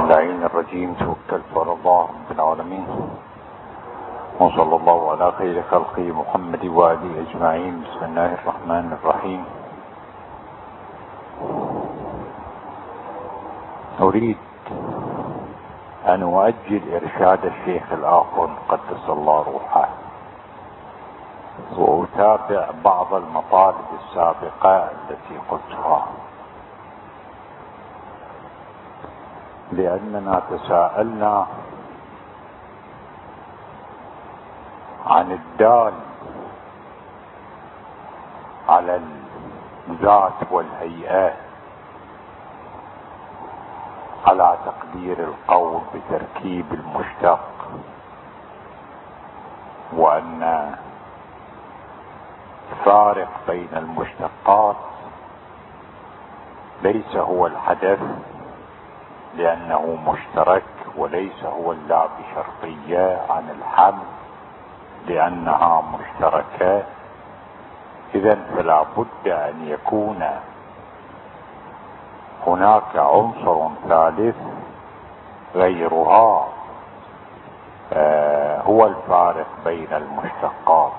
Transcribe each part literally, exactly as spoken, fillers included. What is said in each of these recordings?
اللعين الرجيم توكلت على الله رب العالمين وصلى الله على خير خلقه محمد وآله أجمعين. بسم الله الرحمن الرحيم. أريد أن أؤجل إرشاد الشيخ الآخر قدس الله روحه وأتابع بعض المطالب السابقة التي قلتها، لأننا تساءلنا عن الدال على الذات والهيئات على تقدير القول بتركيب المشتق، وأن الفارق بين المشتقات ليس هو الحدث لأنه مشترك، وليس هو اللام بشرطية عن الحمل لأنها مشتركة. إذن فلا بد أن يكون هناك عنصر ثالث غيرها آه هو الفارق بين المشتقات.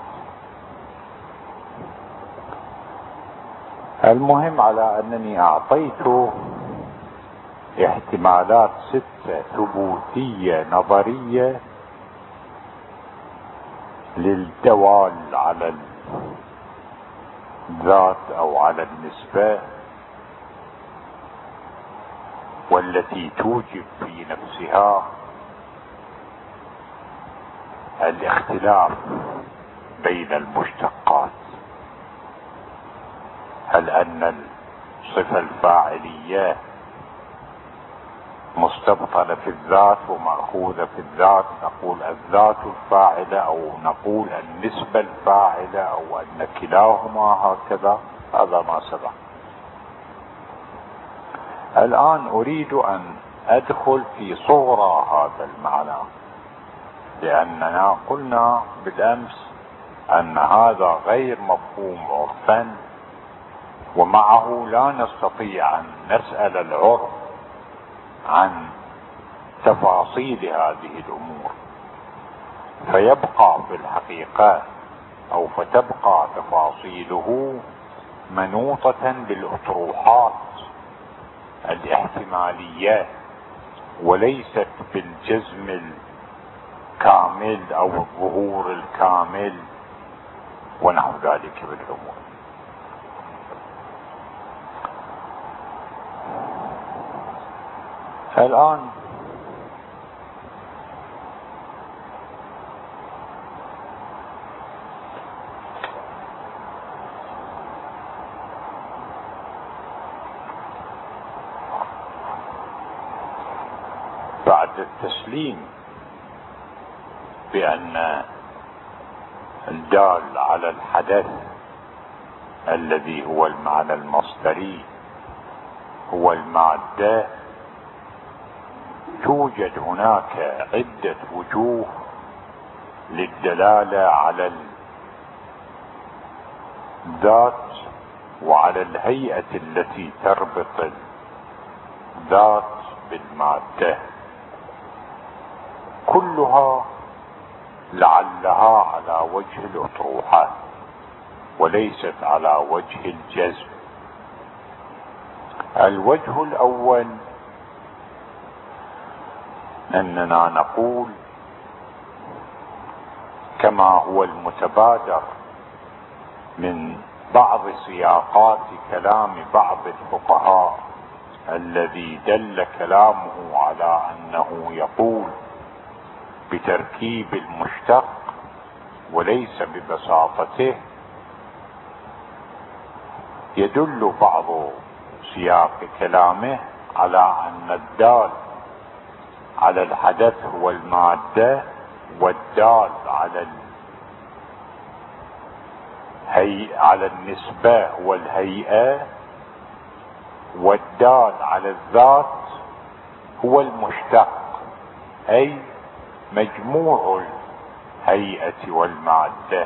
المهم على أنني أعطيت احتمالات ستة ثبوتية نظرية للدوال على الذات أو على النسبة، والتي توجب في نفسها الاختلاف بين المشتقات. هل أن الصفة الفاعلية مستبطنة في الذات ومأخوذة في الذات، نقول الذات الفاعلة، أو نقول النسبة الفاعلة، أو أن كلاهما هكذا؟ هذا ما سبق. الآن أريد أن أدخل في صغرى هذا المعنى، لأننا قلنا بالأمس أن هذا غير مفهوم عرفا، ومعه لا نستطيع أن نسأل العرف عن تفاصيل هذه الأمور، فيبقى في الحقيقة أو فتبقى تفاصيله منوطة بالأطروحات الاحتمالية، وليست بالجزم الكامل أو الظهور الكامل ونحو ذلك بالأمور. الآن بعد التسليم بأن الدال على الحدث الذي هو المعنى المصدري هو المادة، توجد هناك عدة وجوه للدلالة على الذات وعلى الهيئة التي تربط الذات بالمادة، كلها لعلها على وجه الأطروحة وليست على وجه الجزم. الوجه الأول أننا نقول كما هو المتبادر من بعض سياقات كلام بعض الفقهاء الذي دل كلامه على أنه يقول بتركيب المشتق وليس ببساطته، يدل بعض سياق كلامه على أن الدال على الحدث هو المادة، والدال على الهيئة على النسبة هو الهيئة، والدال على الذات هو المشتق، أي مجموع الهيئة والمادة.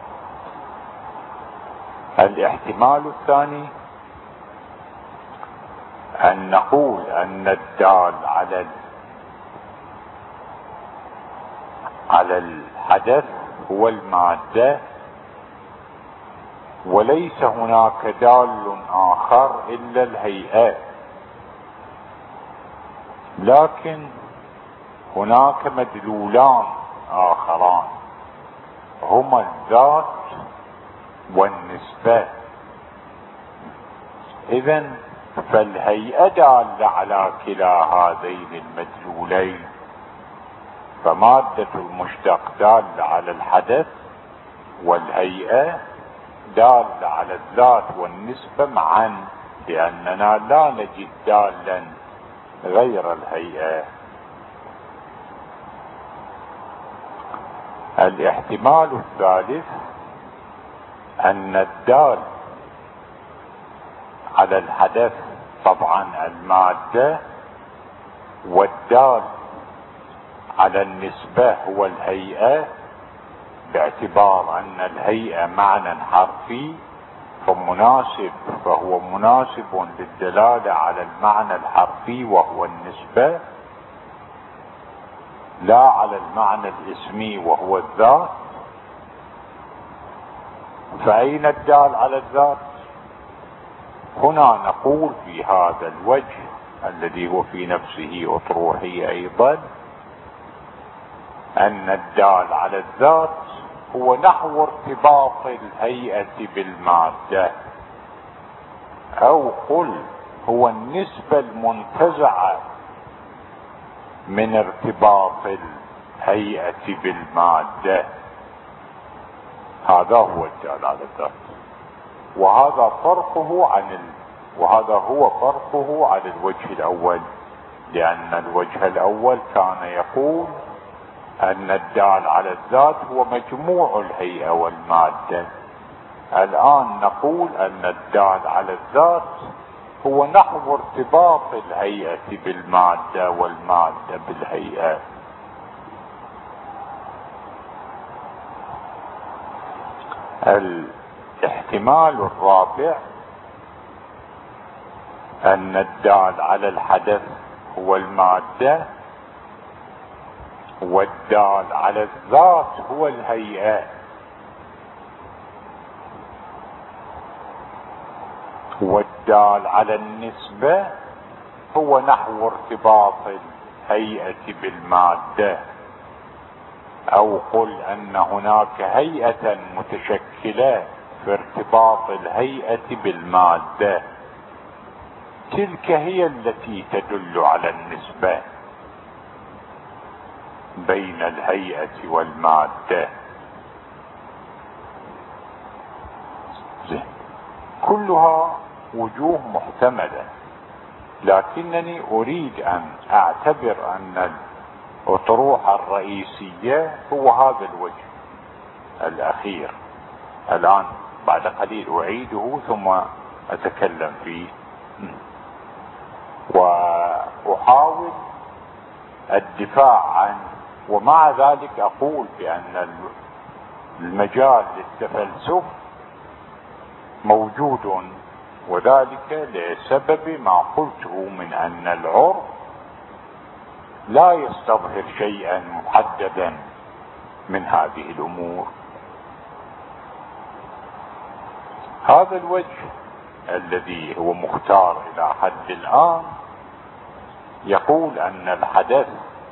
الاحتمال الثاني أن نقول أن الدال على على الحدث هو المادة، وليس هناك دال آخر إلا الهيئة، لكن هناك مدلولان آخران هما الذات والنسبة. إذن فالهيئة دالة على كلا هذين المدلولين، فمادة المشتق دالة على الحدث، والهيئة دالة على الذات والنسبة معا، لأننا لا نجد دالا غير الهيئة. الاحتمال الثالث أن الدال على الحدث طبعا المادة، والدال على النسبة هو الهيئة، باعتبار أن الهيئة معنى حرفي فمناسب فهو مناسب للدلالة على المعنى الحرفي وهو النسبة، لا على المعنى الاسمي وهو الذات. فأين الدال على الذات؟ هنا نقول في هذا الوجه الذي هو في نفسه أطروحي أيضا أن الدال على الذات هو نحو ارتباط الهيئة بالمادة، أو قل هو النسبة المنتزعة من ارتباط الهيئة بالمادة، هذا هو الدال على الذات. وهذا فرقه عن ال... وهذا هو فرقه عن الوجه الأول، لأن الوجه الأول كان يقول أن الدال على الذات هو مجموع الهيئة والمادة. الآن نقول أن الدال على الذات هو نحو ارتباط الهيئة بالمادة والمادة بالهيئة. الاحتمال الرابع أن الدال على الحدث هو المادة، والدال على الذات هو الهيئة، والدال على النسبة هو نحو ارتباط الهيئة بالمادة، أو قل أن هناك هيئة متشكلة في ارتباط الهيئة بالمادة، تلك هي التي تدل على النسبة بين الهيئة والمادة. كلها وجوه محتملة، لكنني أريد أن أعتبر أن الأطروحة الرئيسية هو هذا الوجه الأخير. الآن بعد قليل أعيده ثم أتكلم فيه، وأحاول الدفاع عنه، ومع ذلك أقول بأن المجال للتفلسف موجود، وذلك لسبب ما قلته من أن العرف لا يستظهر شيئا محددا من هذه الأمور. هذا الوجه الذي هو مختار إلى حد الآن يقول أن الحدث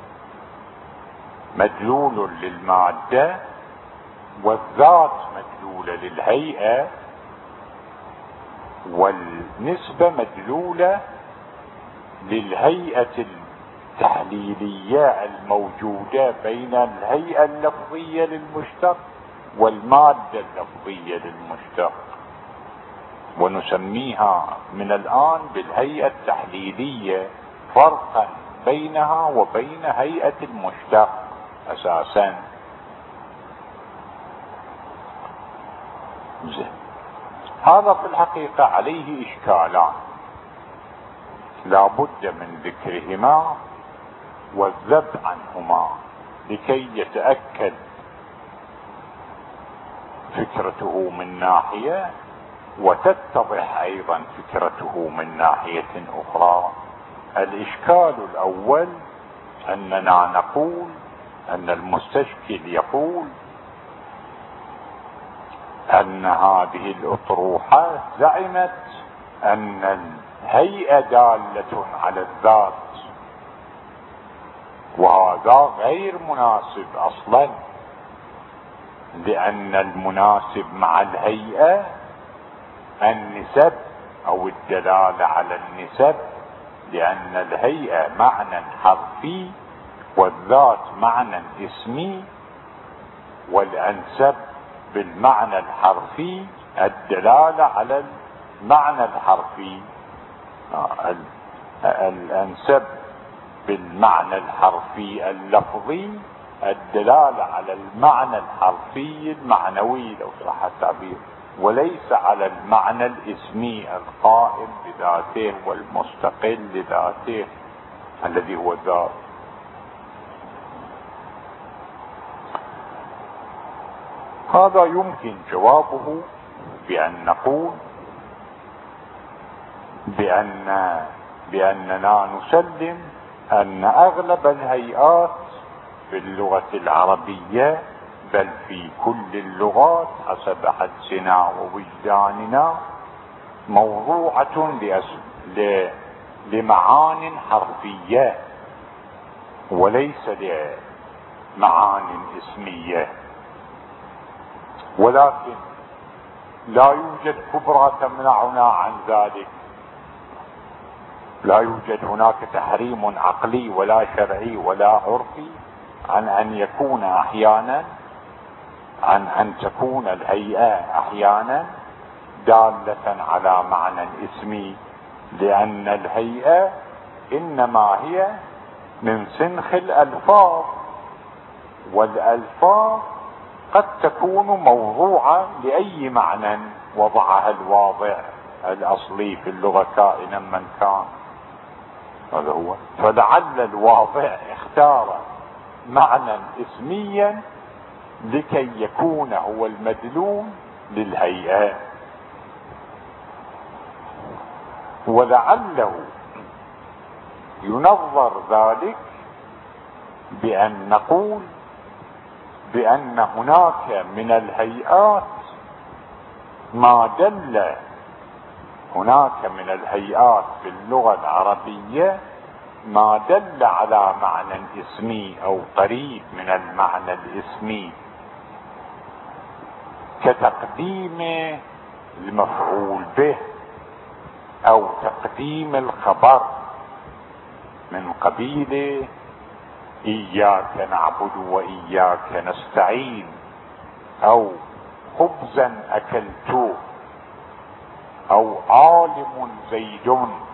مدلول للمادة، والذات مدلولة للهيئة، والنسبة مدلولة للهيئة التحليلية الموجودة بين الهيئة اللفظية للمشتق والمادة اللفظية للمشتق، ونسميها من الآن بالهيئة التحليلية، فرقا بينها وبين هيئة المشتق أساسا. هذا في الحقيقة عليه إشكالان لا بد من ذكرهما والذب عنهما لكي يتأكد فكرته من ناحية وتتضح أيضا فكرته من ناحية أخرى. الإشكال الأول أننا نقول أن المستشكل يقول أن هذه الأطروحات زعمت أن الهيئة دالة على الذات، وهذا غير مناسب أصلا، لأن المناسب مع الهيئة النسب أو الدلالة على النسب، لأن الهيئة معنى حرفي والذات معنى اسمي، والأنسب بالمعنى الحرفي الدلالة على المعنى الحرفي، الأنسب بالمعنى الحرفي اللفظي الدلالة على المعنى الحرفي المعنوي لو صح التعبير، وليس على المعنى الاسمي القائم بذاته والمستقل لذاته الذي هو الذات. هذا يمكن جوابه بأن نقول بأن بأننا نسلم أن أغلب الهيئات في اللغة العربية بل في كل اللغات حسب حدسنا ووجداننا موضوعة لمعان حرفية وليس لمعان اسمية، ولكن لا يوجد كبرى تمنعنا عن ذلك. لا يوجد هناك تحريم عقلي ولا شرعي ولا عرفي عن أن يكون أحيانا عن أن تكون الهيئة أحيانا دالة على معنى اسمي، لأن الهيئة إنما هي من سنخ الألفاظ، والألفاظ قد تكون موضوعة لأي معنى وضعها الواضع الأصلي في اللغة كائنا من كان. هذا هو، فلعل الواضع اختار معنى اسميا لكي يكون هو المدلول للهيئة، ولعله ينظر ذلك بأن نقول بأن هناك من الهيئات ما دل هناك من الهيئات في اللغة العربية ما دل على معنى اسمي أو قريب من المعنى الاسمي، كتقديم المفعول به أو تقديم الخبر من قبيل إياك نعبد وإياك نستعين، أو خبزا أكلت، أو عالم زيد.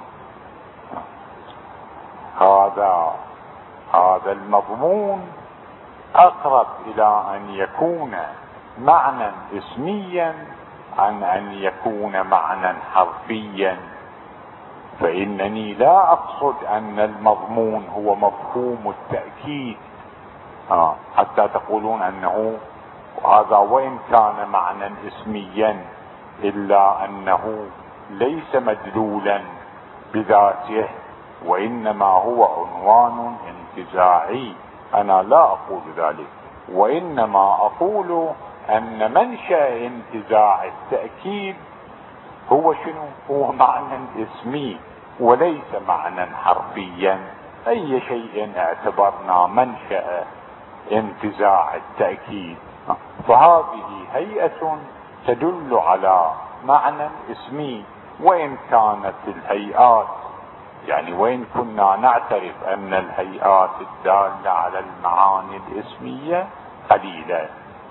هذا هذا المضمون أقرب إلى أن يكون معنى اسميا عن أن يكون معنى حرفيا، فإنني لا أقصد أن المضمون هو مفهوم التأكيد آه حتى تقولون أنه هذا وإن كان معنى اسميا إلا أنه ليس مدلولا بذاته وإنما هو عنوان انتزاعي. أنا لا أقول ذلك، وإنما أقول أن منشأ انتزاع التأكيد هو شنو؟ هو معنى اسمي وليس معنى حرفيا. أي شيء اعتبرنا منشأ انتزاع التأكيد فهذه هيئة تدل على معنى اسمي، وإن كانت الهيئات يعني وإن كنا نعترف أن الهيئات الدالة على المعاني الاسمية قليلة.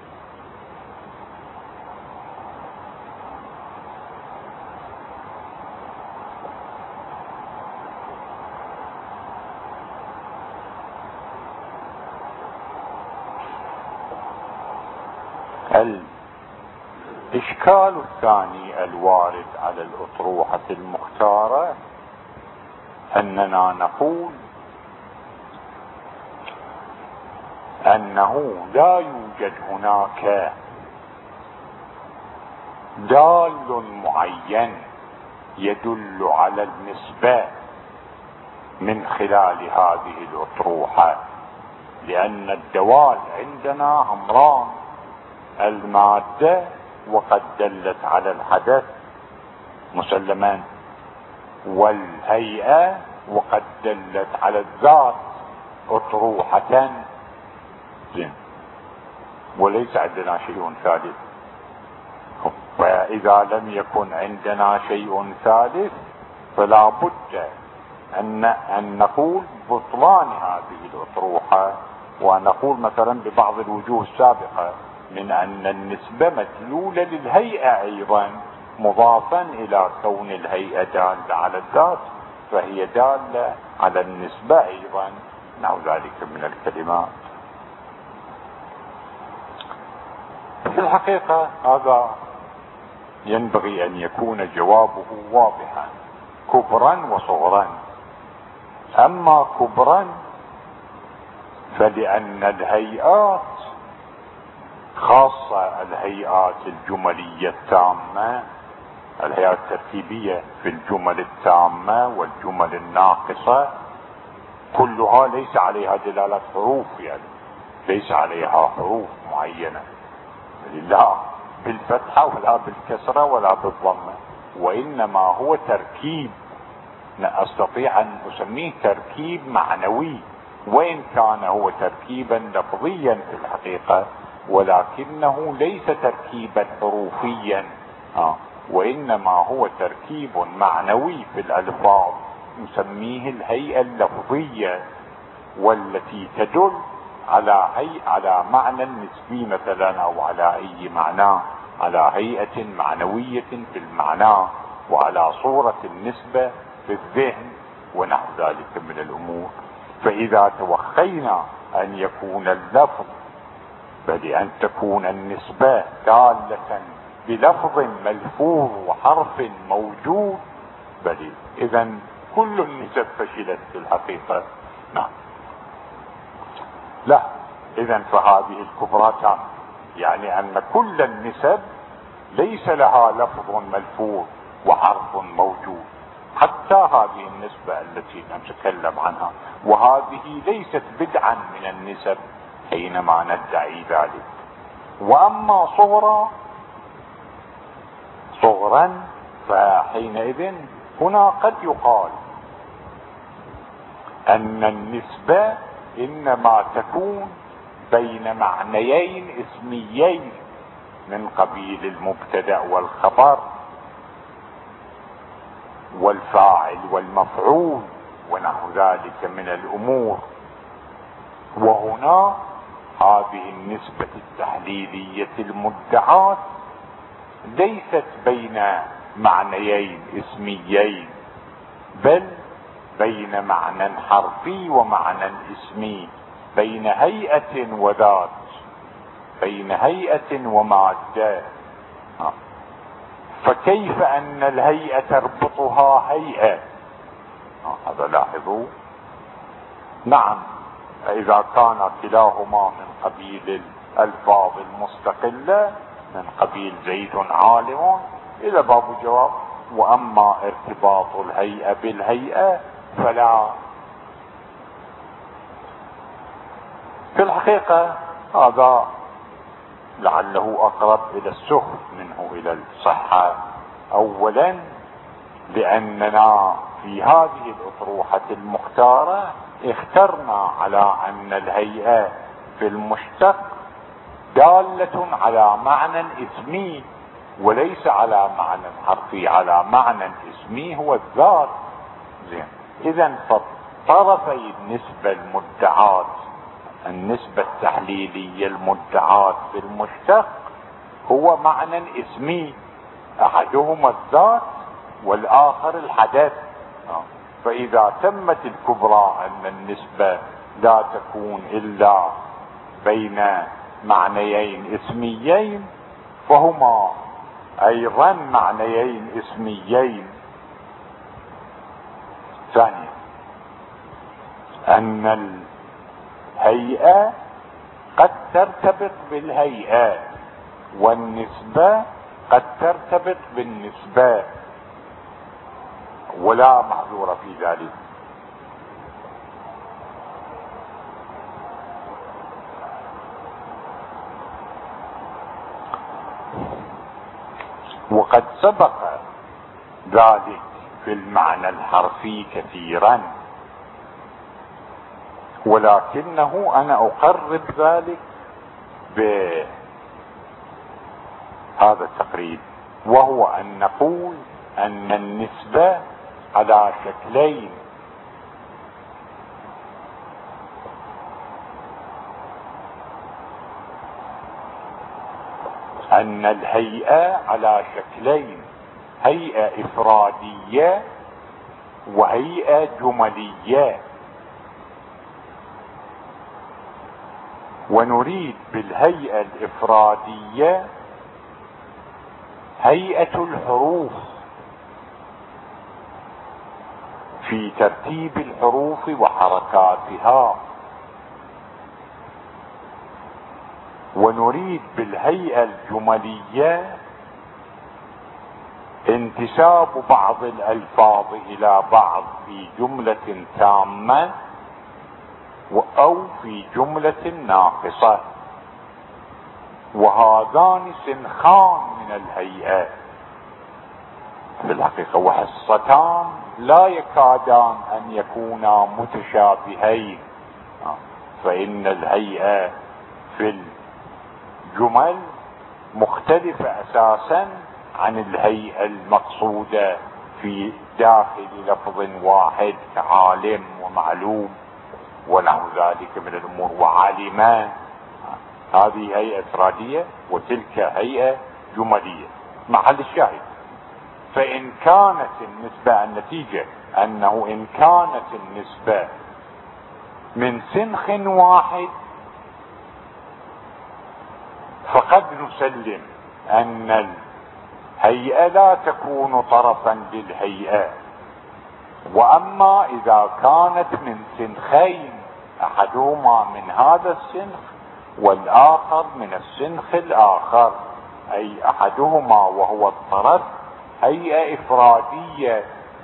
الإشكال الثاني الوارد على الأطروحة المختارة أننا نقول أنه لا يوجد هناك دال معين يدل على النسبة من خلال هذه الأطروحة، لأن الدوال عندنا أمران: المادة وقد دلت على الحدث مسلما، والهيئة وقد دلت على الذات أطروحة، وليس عندنا شيء ثالث. فإذا لم يكن عندنا شيء ثالث فلا بد أن, أن نقول بطلان هذه الأطروحة، ونقول مثلا ببعض الوجوه السابقة من أن النسبة مدلولة للهيئة أيضا، مضافا إلى كون الهيئة دالة على الذات فهي دالة على النسبة أيضا، نحو ذلك من الكلمات. في الحقيقة هذا ينبغي أن يكون جوابه واضحا كبرا وصغرا. أما كبرا فلأن الهيئات، خاصة الهيئات الجملية التامة، الهيئات التركيبية في الجمل التامة والجمل الناقصة، كلها ليس عليها دلالة حروف، يعني ليس عليها حروف معينة، لا بالفتحة ولا بالكسرة ولا بالضمة، وإنما هو تركيب، أستطيع أن أسميه تركيب معنوي، وإن كان هو تركيبا لفظيا في الحقيقة، ولكنه ليس تركيبا حروفيا، آه. وإنما هو تركيب معنوي في الألفاظ نسميه الهيئة اللفظية، والتي تدل على هي على معنى نسبي مثلا، أو على أي معنى، على هيئة معنوية في المعنى، وعلى صورة النسبة في الذهن ونحو ذلك من الأمور. فإذا توخينا أن يكون اللفظ بل أن تكون النسبة دالة بلفظ ملفوظ وحرف موجود، بل إذن كل النسب فشلت في الحقيقة. نعم. لا، إذن فهذه الكبرى تام، يعني أن كل النسب ليس لها لفظ ملفوظ وحرف موجود، حتى هذه النسبة التي نتكلم عنها، وهذه ليست بدعا من النسب حينما ندعي ذلك. وأما صغرا صغرا فحينئذ هنا قد يقال أن النسبة إنما تكون بين معنيين اسميين من قبيل المبتدأ والخبر والفاعل والمفعول ونحو ذلك من الأمور. وهنا هذه النسبة التحليلية المدعاة ليست بين معنيين اسميين، بل بين معنى حرفي ومعنى اسمي، بين هيئة وذات، بين هيئة ومادة. فكيف أن الهيئة تربطها هيئة؟ هذا لاحظوا. نعم، إذا كان كلاهما من قبيل الألفاظ المستقلة من قبيل زيد عالم إلى باب جواب. وأما ارتباط الهيئة بالهيئة فلا. في الحقيقة هذا لعله أقرب إلى السهل منه إلى الصحة. أولا لأننا في هذه الأطروحة المختارة اخترنا على أن الهيئة في المشتق دالة على معنى اسمي وليس على معنى حرفي، على معنى اسمي هو الذات. زين، إذن فطرفي النسبة المدعاة، النسبة التحليلية المدعاة في المشتق هو معنى اسمي، أحدهما الذات والآخر الحدث. فإذا تمت الكبرى أن النسبة لا تكون إلا بين معنيين اسميين، فهما أيضا معنيين اسميين. ثانيا أن الهيئة قد ترتبط بالهيئة، والنسبة قد ترتبط بالنسبة ولا معذور في ذلك. وقد سبق ذلك في المعنى الحرفي كثيرا، ولكنه انا اقرب ذلك بهذا التقريب، وهو ان نقول ان النسبة على شكلين: ان الهيئة على شكلين: هيئة افرادية وهيئة جملية. ونريد بالهيئة الافرادية هيئة الحروف في ترتيب الحروف وحركاتها، ونريد بالهيئة الجملية انتساب بعض الألفاظ إلى بعض في جملة تامة أو في جملة ناقصة، وهذان سنخان من الهيئة في الحقيقة، وحصتان لا يكادان أن يكونا متشابهين. فإن الهيئة في الجمل مختلفة أساسا عن الهيئة المقصودة في داخل لفظ واحد كعالم ومعلوم ونحو ذلك من الأمور، وعالمان. هذه هيئة إفرادية وتلك هيئة جملية. محل الشاهد: فإن كانت النسبة، النتيجة أنه إن كانت النسبة من سنخ واحد فقد نسلم أن الهيئة لا تكون طرفا للهيئة. وأما إذا كانت من سنخين، أحدهما من هذا السنخ والآخر من السنخ الآخر، أي أحدهما وهو الطرف هيئة إفرادية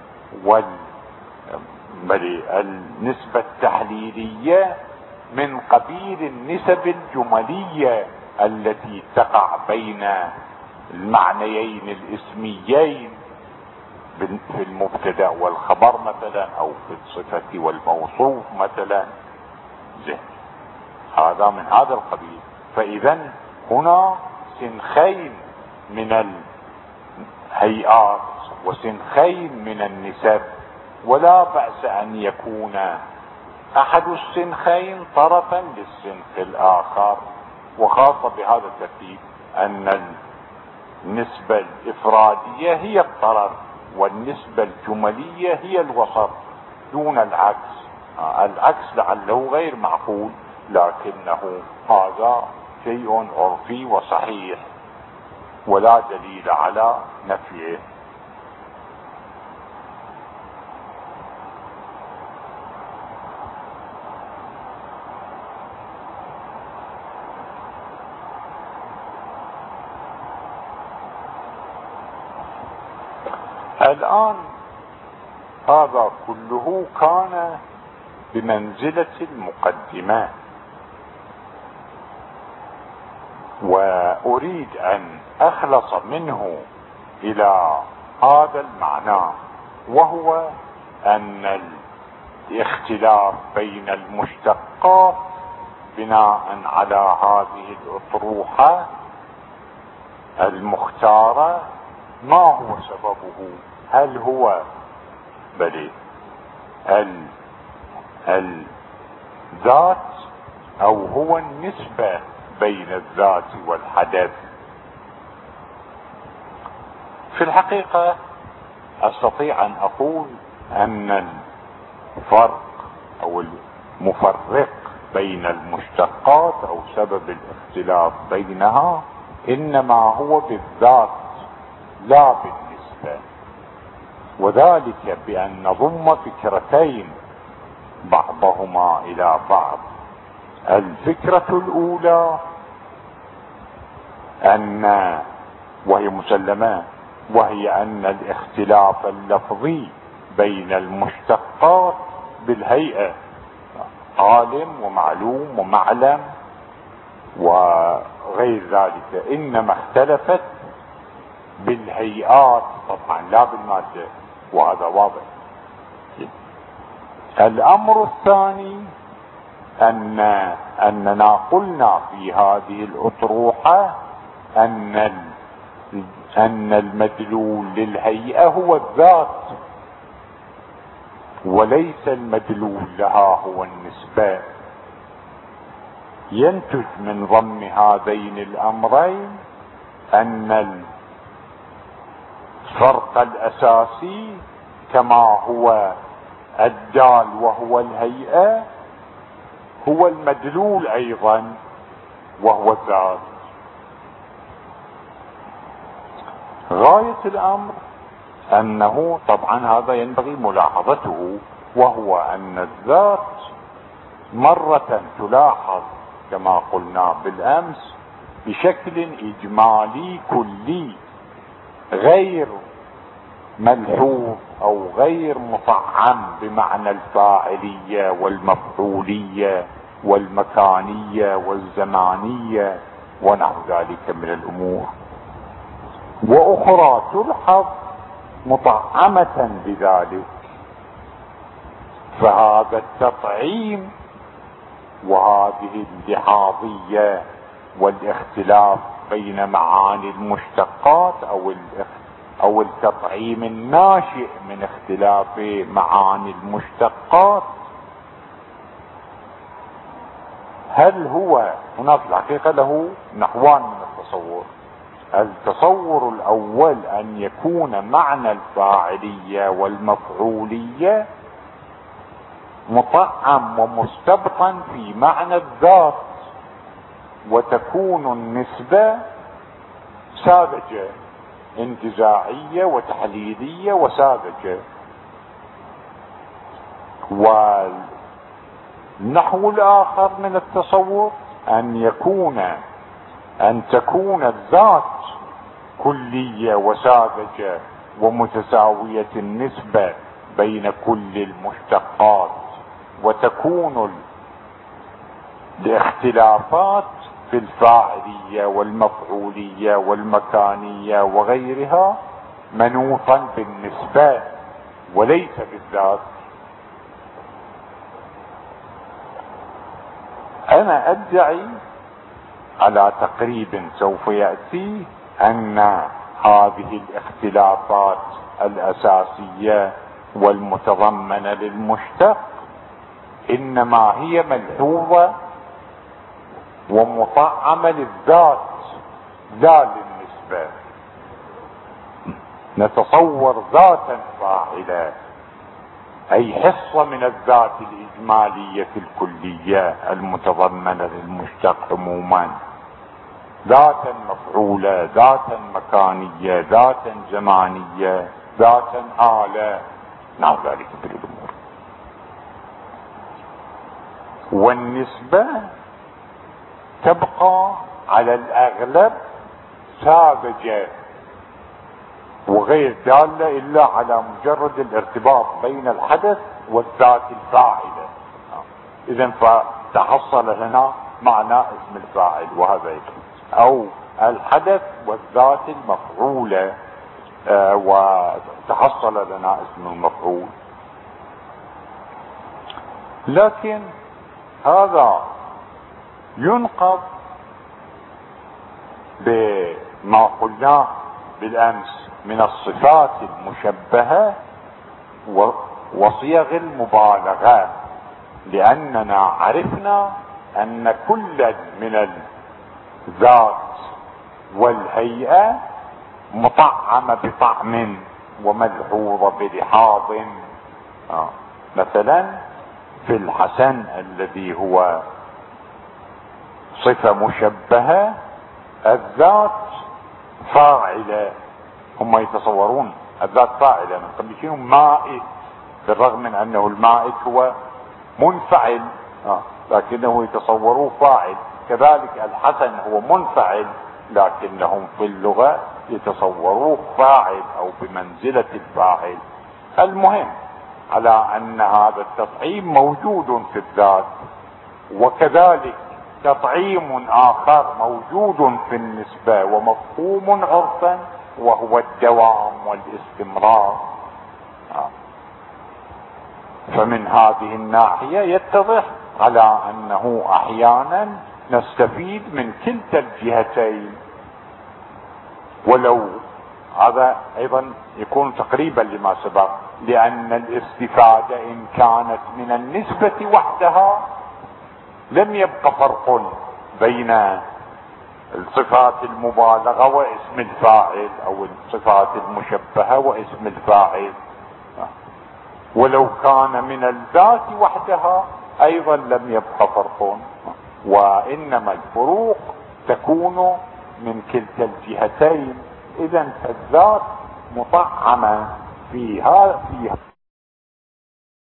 والنسبة التحليلية من قبيل النسب الجملية التي تقع بين المعنيين الاسميين في المبتدأ والخبر مثلا، او في الصفة والموصوف مثلا. زين، هذا من هذا القبيل. فاذا هنا سنخين من الهيئات وسنخين من النسب، ولا بأس ان يكون احد السنخين طرفا للسنخ الاخر، وخاصة بهذا الترتيب ان النسبة الافرادية هي الطرف والنسبة الجملية هي الوسط دون العكس. آه العكس لعله غير معقول، لكنه هذا شيء عرفي وصحيح ولا دليل على نفيه. الآن هذا كله كان بمنزلة المقدمة، وأريد أن أخلص منه إلى هذا المعنى، وهو أن الاختلاف بين المشتقات بناء على هذه الأطروحة المختارة ما هو سببه؟ هل هو بل ال الذات او هو النسبة بين الذات والحدث؟ في الحقيقة استطيع ان اقول ان الفرق او المفرق بين المشتقات او سبب الاختلاف بينها انما هو بالذات لا بالنسبة، وذلك بأن نضم فكرتين بعضهما إلى بعض. الفكرة الأولى أن وهي مسلمة، وهي أن الاختلاف اللفظي بين المشتقات بالهيئة، عالم ومعلوم ومعلم وغير ذلك، إنما اختلفت بالهيئات طبعا لا بالمادة، وهذا واضح. الأمر الثاني أن أننا قلنا في هذه الأطروحة أن أن المدلول للهيئة هو الذات، وليس المدلول لها هو النسبة. ينتج من ضم هذين الأمرين أن الفرق الأساسي كما هو الدال وهو الهيئة هو المدلول أيضا وهو الذات. غاية الأمر أنه طبعا هذا ينبغي ملاحظته، وهو أن الذات مرة تلاحظ كما قلنا بالأمس بشكل إجمالي كلي غير ملحوظ أو غير مطعم بمعنى الفاعلية والمفعولية والمكانية والزمانية ونحو ذلك من الأمور، وأخرى تلحظ مطعمة بذلك. فهذا التطعيم وهذه اللحاظية والاختلاف بين معاني المشتقات أو أو التطعيم الناشئ من اختلاف معاني المشتقات، هل هو هنا في الحقيقة له نحوان من التصور. التصور الأول أن يكون معنى الفاعلية والمفعولية مطعم ومستبطن في معنى الذات، وتكون النسبة ساذجة انتزاعية وتحليلية وساذجة. والنحو الآخر من التصور أن يكون أن تكون الذات كلية وساذجة ومتساوية النسبة بين كل المشتقات، وتكون الاختلافات في الفاعلية والمفعولية والمكانية وغيرها منوطا بالنسبة وليس بالذات. أنا أدعي على تقريب سوف يأتي أن هذه الاختلافات الأساسية والمتضمنة للمشتق إنما هي ملحوظة ومطعمة للذات لا للنسبة. نتصور ذاتا فاعلة أي حصة من الذات الإجمالية الكلية المتضمنة للمشتق عموما، ذاتا مفعولة، ذاتا مكانية، ذاتا زمانية، ذاتا آلة، نحو ذلك من الأمور. والنسبة تبقى على الأغلب ساذجة وغير دالة إلا على مجرد الارتباط بين الحدث والذات الفاعلة. إذن فتحصل لنا معنى اسم الفاعل وهذا يكون، أو الحدث والذات المفعولة آه وتحصل لنا اسم المفعول. لكن هذا ينقض بما قلناه بالأمس من الصفات المشبهة وصيغ المبالغة، لأننا عرفنا أن كل من الذات والهيئة مطعمة بطعم وملحوظة بلحاظ. آه. مثلا في الحسن الذي هو صفة مشبهة الذات فاعلة، هم يتصورون الذات فاعلة من قبل شنو مائت، بالرغم من أنه المائت هو منفعل آه. لكنه يتصوروه فاعل. كذلك الحسن هو منفعل لكنهم في اللغة يتصوروه فاعل او بمنزلة الفاعل. المهم على ان هذا التطعيم موجود في الذات، وكذلك تطعيم اخر موجود في النسبة ومفهوم عرفا وهو الدوام والاستمرار. فمن هذه الناحية يتضح على انه احيانا نستفيد من كلتا الجهتين، ولو هذا ايضا يكون تقريبا لما سبق، لان الاستفادة ان كانت من النسبة وحدها لم يبق فرق بين الصفات المبالغة واسم الفاعل او الصفات المشبهة واسم الفاعل، ولو كان من الذات وحدها ايضا لم يبق فرق، وانما الفروق تكون من كلتا الجهتين. اذا الذات مطعمة فيها فيها